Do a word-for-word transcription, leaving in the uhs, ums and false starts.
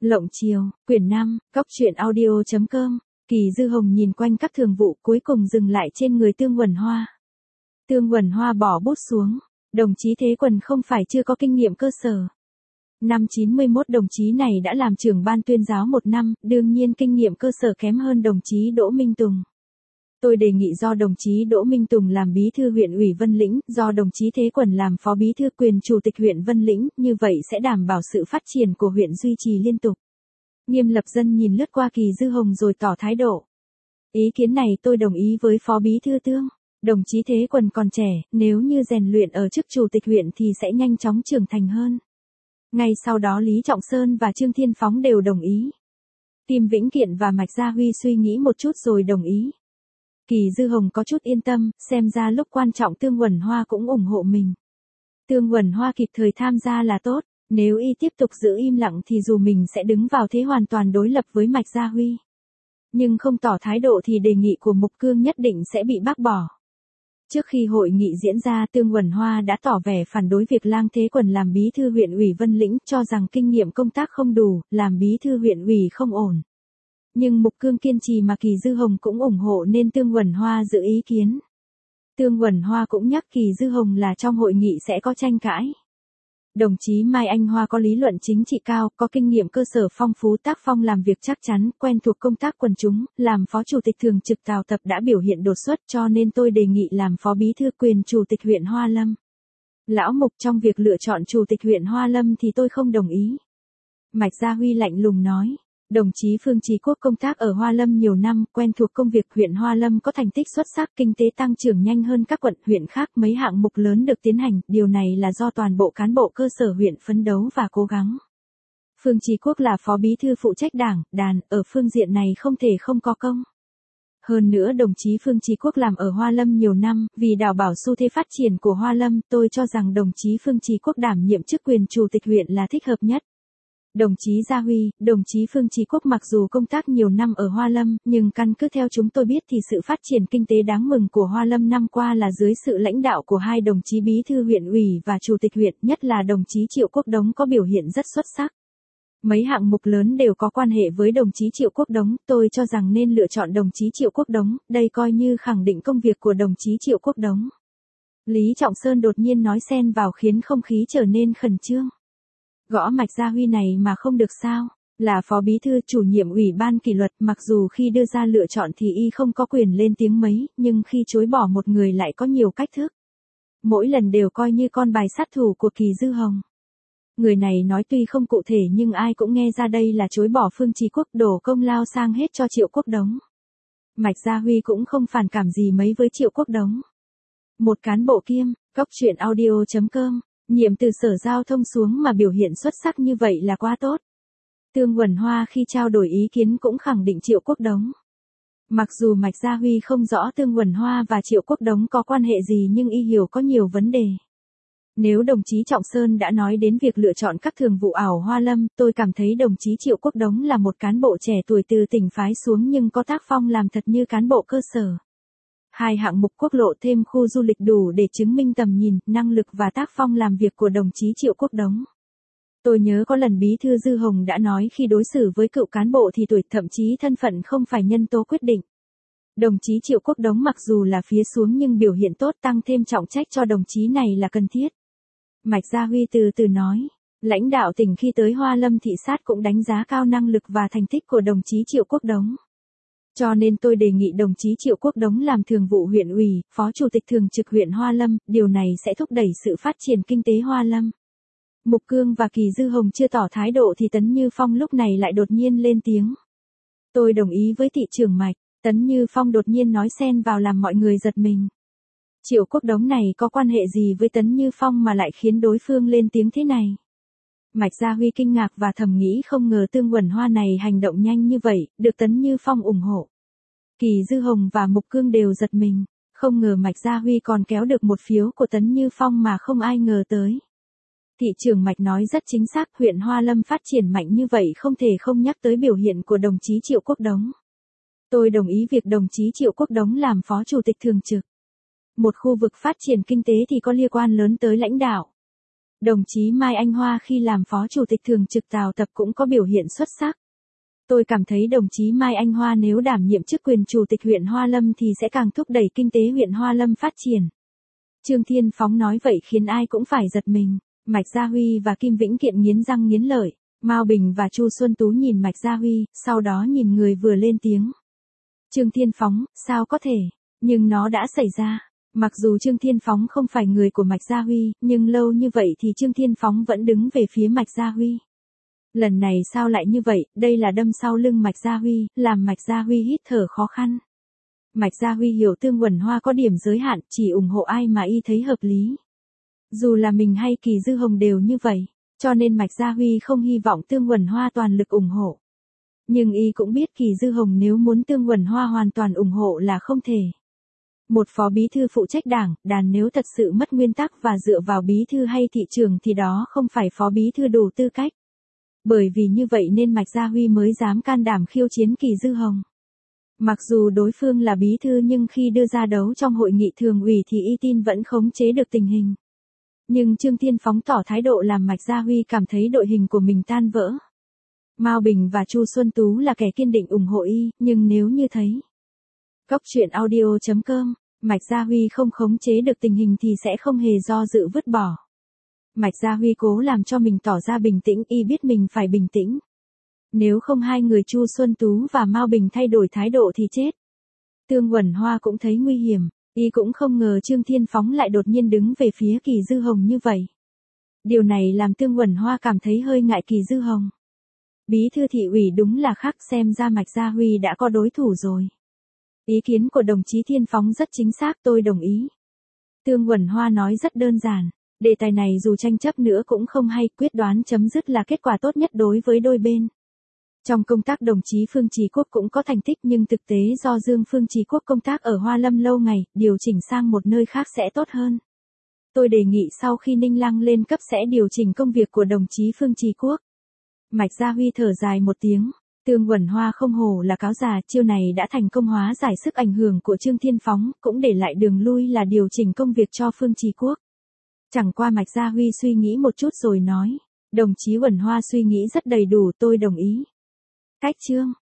Lộng Chiều, quyển năm, Cóc truyện audio chấm com. Kỳ Dư Hồng nhìn quanh các thường vụ cuối cùng dừng lại trên người Tương Quẩn Hoa. Tương Quẩn Hoa bỏ bút xuống. Đồng chí Thế Quần không phải chưa có kinh nghiệm cơ sở. Năm chín mươi mốt đồng chí này đã làm trưởng ban tuyên giáo một năm, đương nhiên kinh nghiệm cơ sở kém hơn đồng chí Đỗ Minh Tùng. Tôi đề nghị do đồng chí Đỗ Minh Tùng làm bí thư huyện ủy Vân Lĩnh, do đồng chí Thế Quần làm phó bí thư quyền chủ tịch huyện Vân Lĩnh, như vậy sẽ đảm bảo sự phát triển của huyện duy trì liên tục. Nghiêm Lập Dân nhìn lướt qua Kỳ Dư Hồng rồi tỏ thái độ. Ý kiến này tôi đồng ý với phó bí thư Tương. Đồng chí Thế Quần còn trẻ, nếu như rèn luyện ở chức chủ tịch huyện thì sẽ nhanh chóng trưởng thành hơn. Ngay sau đó Lý Trọng Sơn và Trương Thiên Phóng đều đồng ý. Tim Vĩnh Kiện và Mạch Gia Huy suy nghĩ một chút rồi đồng ý. Kỳ Dư Hồng có chút yên tâm, xem ra lúc quan trọng Tương Quẩn Hoa cũng ủng hộ mình. Tương Quẩn Hoa kịp thời tham gia là tốt, nếu y tiếp tục giữ im lặng thì dù mình sẽ đứng vào thế hoàn toàn đối lập với Mạch Gia Huy. Nhưng không tỏ thái độ thì đề nghị của Mục Cương nhất định sẽ bị bác bỏ. Trước khi hội nghị diễn ra, Tương Quẩn Hoa đã tỏ vẻ phản đối việc Lang Thế Quần làm bí thư huyện ủy Vân Lĩnh, cho rằng kinh nghiệm công tác không đủ, làm bí thư huyện ủy không ổn. Nhưng Mục Cương kiên trì mà Kỳ Dư Hồng cũng ủng hộ nên Tương Quẩn Hoa giữ ý kiến. Tương Quẩn Hoa cũng nhắc Kỳ Dư Hồng là trong hội nghị sẽ có tranh cãi. Đồng chí Mai Anh Hoa có lý luận chính trị cao, có kinh nghiệm cơ sở phong phú, tác phong làm việc chắc chắn, quen thuộc công tác quần chúng, làm phó chủ tịch thường trực Tào Tập đã biểu hiện đột xuất, cho nên tôi đề nghị làm phó bí thư quyền chủ tịch huyện Hoa Lâm. Lão Mục, trong việc lựa chọn chủ tịch huyện Hoa Lâm thì tôi không đồng ý. Mạch Gia Huy lạnh lùng nói. Đồng chí Phương Chí Quốc công tác ở Hoa Lâm nhiều năm, quen thuộc công việc, huyện Hoa Lâm có thành tích xuất sắc, kinh tế tăng trưởng nhanh hơn các quận huyện khác, mấy hạng mục lớn được tiến hành, điều này là do toàn bộ cán bộ cơ sở huyện phấn đấu và cố gắng. Phương Chí Quốc là phó bí thư phụ trách đảng, đàn, ở phương diện này không thể không có công. Hơn nữa đồng chí Phương Chí Quốc làm ở Hoa Lâm nhiều năm, vì đảm bảo xu thế phát triển của Hoa Lâm, tôi cho rằng đồng chí Phương Chí Quốc đảm nhiệm chức quyền chủ tịch huyện là thích hợp nhất. Đồng chí Gia Huy, đồng chí Phương Chí Quốc mặc dù công tác nhiều năm ở Hoa Lâm, nhưng căn cứ theo chúng tôi biết thì sự phát triển kinh tế đáng mừng của Hoa Lâm năm qua là dưới sự lãnh đạo của hai đồng chí bí thư huyện ủy và chủ tịch huyện, nhất là đồng chí Triệu Quốc Đống có biểu hiện rất xuất sắc. Mấy hạng mục lớn đều có quan hệ với đồng chí Triệu Quốc Đống, tôi cho rằng nên lựa chọn đồng chí Triệu Quốc Đống, đây coi như khẳng định công việc của đồng chí Triệu Quốc Đống. Lý Trọng Sơn đột nhiên nói xen vào khiến không khí trở nên khẩn trương. Gõ Mạch Gia Huy này mà không được sao, là phó bí thư chủ nhiệm ủy ban kỷ luật, mặc dù khi đưa ra lựa chọn thì y không có quyền lên tiếng mấy, nhưng khi chối bỏ một người lại có nhiều cách thức. Mỗi lần đều coi như con bài sát thủ của Kỳ Dư Hồng. Người này nói tuy không cụ thể nhưng ai cũng nghe ra đây là chối bỏ Phương Chí Quốc, đổ công lao sang hết cho Triệu Quốc Đống. Mạch Gia Huy cũng không phản cảm gì mấy với Triệu Quốc Đống. Một cán bộ kiêm, Cóc truyện audio chấm com. Nhiệm từ Sở Giao thông xuống mà biểu hiện xuất sắc như vậy là quá tốt. Tương Quẩn Hoa khi trao đổi ý kiến cũng khẳng định Triệu Quốc Đống. Mặc dù Mạch Gia Huy không rõ Tương Quẩn Hoa và Triệu Quốc Đống có quan hệ gì nhưng y hiểu có nhiều vấn đề. Nếu đồng chí Trọng Sơn đã nói đến việc lựa chọn các thường vụ ảo Hoa Lâm, tôi cảm thấy đồng chí Triệu Quốc Đống là một cán bộ trẻ tuổi từ tỉnh phái xuống nhưng có tác phong làm thật như cán bộ cơ sở. Hai hạng mục quốc lộ thêm khu du lịch đủ để chứng minh tầm nhìn, năng lực và tác phong làm việc của đồng chí Triệu Quốc Đống. Tôi nhớ có lần bí thư Dư Hồng đã nói khi đối xử với cựu cán bộ thì tuổi thậm chí thân phận không phải nhân tố quyết định. Đồng chí Triệu Quốc Đống mặc dù là phía xuống nhưng biểu hiện tốt, tăng thêm trọng trách cho đồng chí này là cần thiết. Mạch Gia Huy từ từ nói, lãnh đạo tỉnh khi tới Hoa Lâm thị sát cũng đánh giá cao năng lực và thành tích của đồng chí Triệu Quốc Đống. Cho nên tôi đề nghị đồng chí Triệu Quốc Đống làm thường vụ huyện ủy, phó chủ tịch thường trực huyện Hoa Lâm, điều này sẽ thúc đẩy sự phát triển kinh tế Hoa Lâm. Mục Cương và Kỳ Dư Hồng chưa tỏ thái độ thì Tấn Như Phong lúc này lại đột nhiên lên tiếng. Tôi đồng ý với thị trưởng Mạch, Tấn Như Phong đột nhiên nói xen vào làm mọi người giật mình. Triệu Quốc Đống này có quan hệ gì với Tấn Như Phong mà lại khiến đối phương lên tiếng thế này? Mạch Gia Huy kinh ngạc và thầm nghĩ không ngờ Tương Quẩn Hoa này hành động nhanh như vậy, được Tấn Như Phong ủng hộ. Kỳ Dư Hồng và Mục Cương đều giật mình, không ngờ Mạch Gia Huy còn kéo được một phiếu của Tấn Như Phong mà không ai ngờ tới. Thị trưởng Mạch nói rất chính xác, huyện Hoa Lâm phát triển mạnh như vậy không thể không nhắc tới biểu hiện của đồng chí Triệu Quốc Đống. Tôi đồng ý việc đồng chí Triệu Quốc Đống làm phó chủ tịch thường trực. Một khu vực phát triển kinh tế thì có liên quan lớn tới lãnh đạo. Đồng chí Mai Anh Hoa khi làm Phó Chủ tịch Thường trực Tào Tập cũng có biểu hiện xuất sắc. Tôi cảm thấy đồng chí Mai Anh Hoa nếu đảm nhiệm chức quyền Chủ tịch huyện Hoa Lâm thì sẽ càng thúc đẩy kinh tế huyện Hoa Lâm phát triển. Trương Thiên Phóng nói vậy khiến ai cũng phải giật mình. Mạch Gia Huy và Kim Vĩnh Kiện nghiến răng nghiến lợi. Mao Bình và Chu Xuân Tú nhìn Mạch Gia Huy, sau đó nhìn người vừa lên tiếng. Trương Thiên Phóng, sao có thể? Nhưng nó đã xảy ra. Mặc dù Trương Thiên Phóng không phải người của Mạch Gia Huy, nhưng lâu như vậy thì Trương Thiên Phóng vẫn đứng về phía Mạch Gia Huy. Lần này sao lại như vậy, đây là đâm sau lưng Mạch Gia Huy, làm Mạch Gia Huy hít thở khó khăn. Mạch Gia Huy hiểu Tương Quẩn Hoa có điểm giới hạn, chỉ ủng hộ ai mà y thấy hợp lý. Dù là mình hay Kỳ Dư Hồng đều như vậy, cho nên Mạch Gia Huy không hy vọng Tương Quẩn Hoa toàn lực ủng hộ. Nhưng y cũng biết Kỳ Dư Hồng nếu muốn Tương Quẩn Hoa hoàn toàn ủng hộ là không thể. Một phó bí thư phụ trách đảng, đàn nếu thật sự mất nguyên tắc và dựa vào bí thư hay thị trường thì đó không phải phó bí thư đủ tư cách. Bởi vì như vậy nên Mạch Gia Huy mới dám can đảm khiêu chiến Kỳ Dư Hồng. Mặc dù đối phương là bí thư nhưng khi đưa ra đấu trong hội nghị thường ủy thì y tin vẫn khống chế được tình hình. Nhưng Trương Thiên Phóng tỏ thái độ làm Mạch Gia Huy cảm thấy đội hình của mình tan vỡ. Mao Bình và Chu Xuân Tú là kẻ kiên định ủng hộ y, nhưng nếu như thấy Cốc truyện audio chấm com, Mạch Gia Huy không khống chế được tình hình thì sẽ không hề do dự vứt bỏ. Mạch Gia Huy cố làm cho mình tỏ ra bình tĩnh, y biết mình phải bình tĩnh. Nếu không hai người Chu Xuân Tú và Mao Bình thay đổi thái độ thì chết. Tương Quẩn Hoa cũng thấy nguy hiểm, y cũng không ngờ Trương Thiên Phóng lại đột nhiên đứng về phía Kỳ Dư Hồng như vậy. Điều này làm Tương Quẩn Hoa cảm thấy hơi ngại Kỳ Dư Hồng. Bí thư thị ủy đúng là khác, xem ra Mạch Gia Huy đã có đối thủ rồi. Ý kiến của đồng chí Thiên Phóng rất chính xác, tôi đồng ý. Tương Quẩn Hoa nói rất đơn giản, đề tài này dù tranh chấp nữa cũng không hay, quyết đoán chấm dứt là kết quả tốt nhất đối với đôi bên. Trong công tác đồng chí Phương Chí Quốc cũng có thành tích nhưng thực tế do Dương Phương Chí Quốc công tác ở Hoa Lâm lâu ngày, điều chỉnh sang một nơi khác sẽ tốt hơn. Tôi đề nghị sau khi Ninh Lăng lên cấp sẽ điều chỉnh công việc của đồng chí Phương Chí Quốc. Mạch Gia Huy thở dài một tiếng. Tương Quẩn Hoa không hổ là cáo già, chiêu này đã thành công hóa giải sức ảnh hưởng của Trương Thiên Phóng, cũng để lại đường lui là điều chỉnh công việc cho Phương Chí Quốc. Chẳng qua Mạch Gia Huy suy nghĩ một chút rồi nói, đồng chí Quẩn Hoa suy nghĩ rất đầy đủ, tôi đồng ý. Cách chương